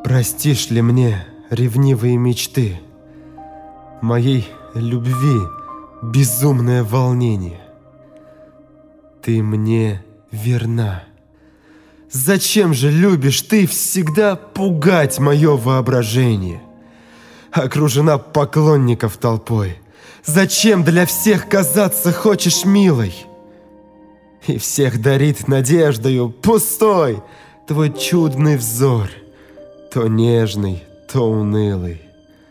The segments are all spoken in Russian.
Простишь ли мне ревнивые мечты, моей любви безумное волнение? Ты мне верна. Зачем же любишь ты всегда пугать мое воображение? Окружена поклонников толпой, зачем для всех казаться хочешь милой? И всех дарит надеждою пустой твой чудный взор, то нежный, то унылый.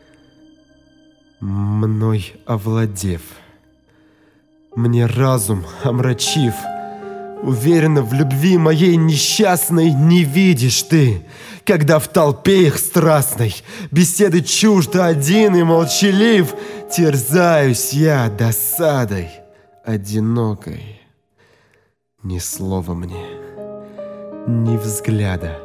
Мной овладев, мне разум омрачив, уверенно в любви моей несчастной не видишь ты, когда в толпе их страстной беседы чуждо один и молчалив, терзаюсь я досадой одинокой. Ни слова мне, ни взгляда.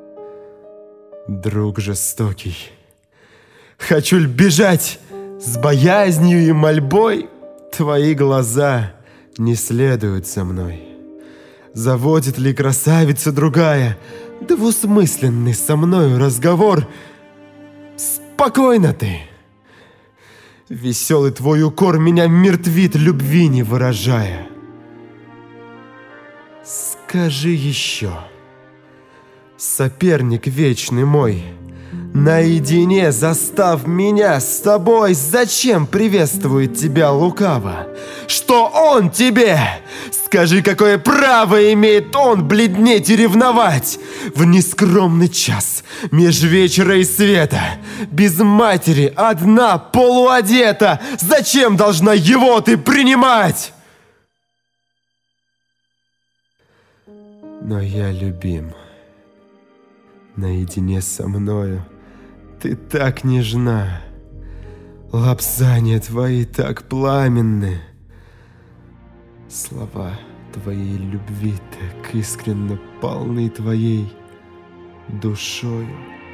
Друг жестокий, хочу ль бежать с боязнью и мольбой? Твои глаза не следуют за мной. Заводит ли красавица другая двусмысленный со мною разговор? Спокойно ты! Веселый твой укор меня мертвит, любви не выражая. Скажи еще, соперник вечный мой, наедине застав меня с тобой, зачем приветствует тебя лукаво? Что он тебе? Скажи, какое право имеет он бледнеть и ревновать в нескромный час меж вечера и света, без матери, одна, полуодета? Зачем должна его ты принимать? Но я любим. Наедине со мною ты так нежна, лапзания твои так пламенны, слова твоей любви так искренно полны твоей душою.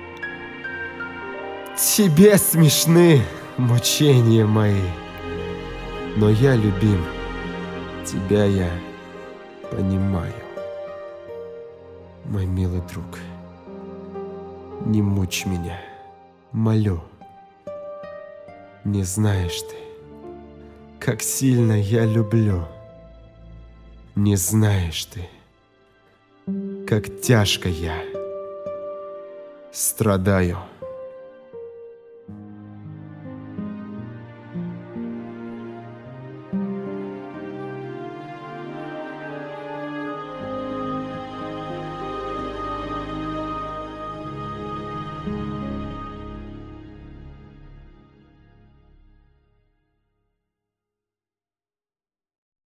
Тебе смешны мучения мои, но я любим, тебя я понимаю. Мой милый друг, не мучь меня, молю. Не знаешь ты, как сильно я люблю. Не знаешь ты, как тяжко я страдаю.